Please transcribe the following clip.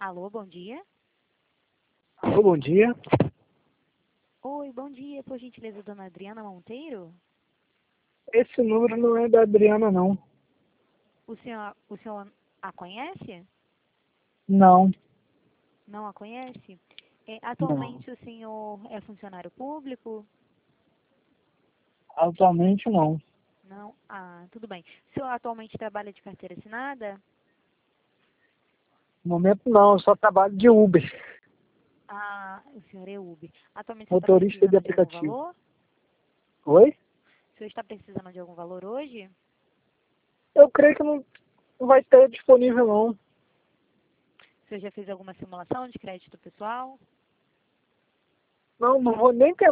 Alô, bom dia. Alô, bom dia. Oi, bom dia. Por gentileza, dona Adriana Monteiro? Esse número não é da Adriana, não. O senhor a conhece? Não, Não a conhece? não. Atualmente o senhor é funcionário público? Atualmente não. Não? Ah, tudo bem. O senhor atualmente trabalha de carteira assinada? No momento não, eu só trabalho de Uber, Ah, o senhor é Uber. Atualmente você está motorista de precisando de algum aplicativo. valor? Oi? O senhor está precisando de algum valor hoje? Eu creio que não vai ter disponível, não. O senhor já fez alguma simulação de crédito pessoal? Não vou nem